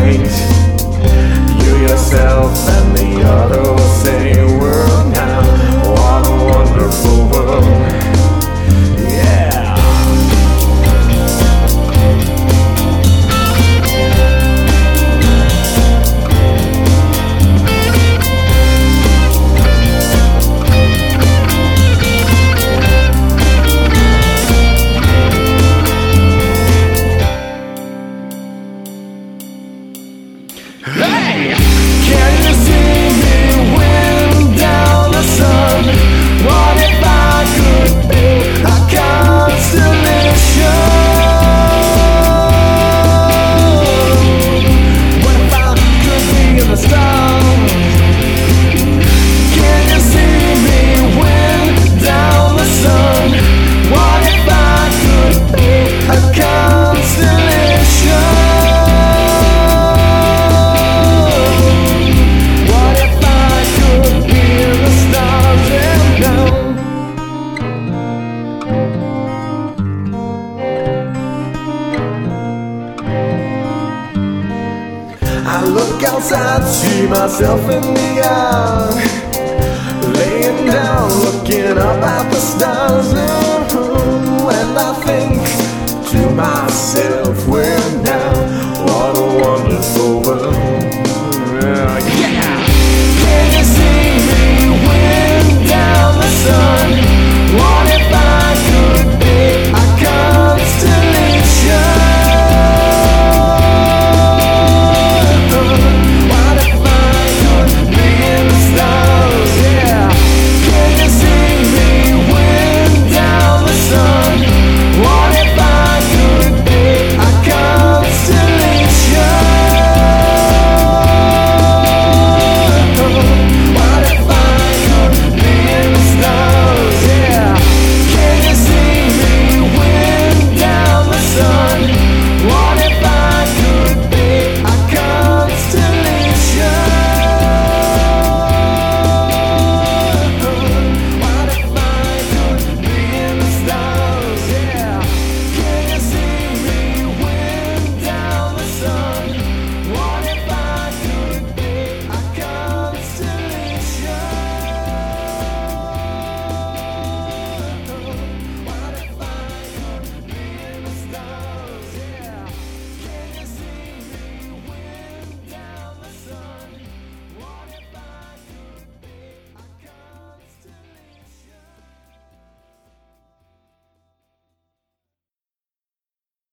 night. You yourself and the other will say, world now, what a wonderful world. Yeah. Hey! Can you see me wind down the sun? What if I could be a constellation? What if I could be in the stars? Can you see me wind down the sun? What if I could be a constellation? I look outside, see myself in the yard, laying down, looking up at the stars. And I think to myself, where now? What a wonderful